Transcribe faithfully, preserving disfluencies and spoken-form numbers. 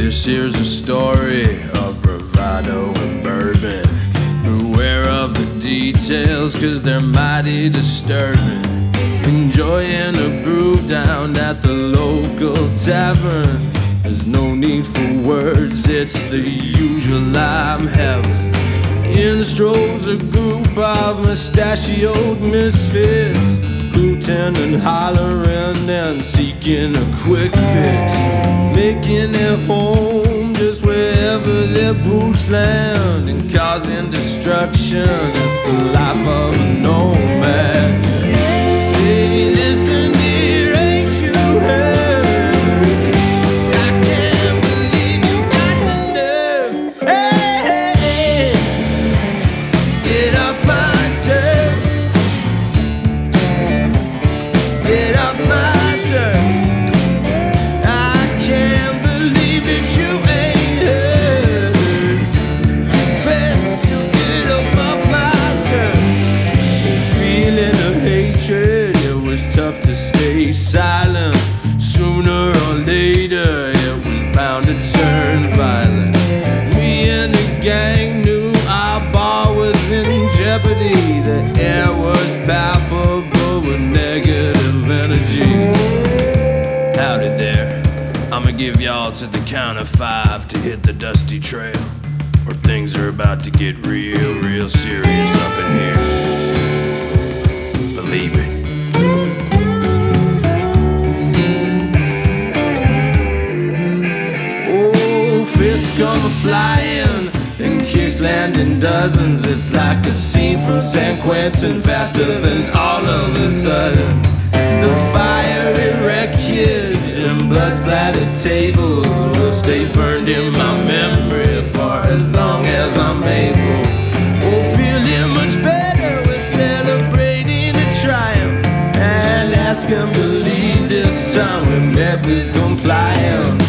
This here's a story of bravado and bourbon. Beware of the details, cause they're mighty disturbing. Enjoying a brew down at the local tavern. There's no need for words, it's the usual I'm having. In strolls a group of mustachioed misfits, hooting and hollering and seeking a quick fix, making their home just wherever their boots land, and causing destruction. It's the life of a nomad. Hey, listen dear, ain't you heard? I can't believe you got the nerve. Hey, hey, hey. Get off my turf. Get off my turf. I can't believe that you ain't heard. Best to get up off my turf. Feeling of hatred, it was tough to stay silent. Sooner or later, it was bound to turn violent. Me and the gang knew our bar was in jeopardy. The air was palpable with negative energy. Howdy there, I'ma give y'all to the count of five to hit the dusty trail, where things are about to get real, real serious up in here. Believe it. Oh, fists come a-flying and kicks land in dozens. It's like a scene from San Quentin, faster than all of a sudden. The fiery wreckage and blood-splattered tables will stay burned in my memory for as long as I'm able. Oh, feeling much better, we're celebrating a triumph, and ask and believe this time we met with compliance.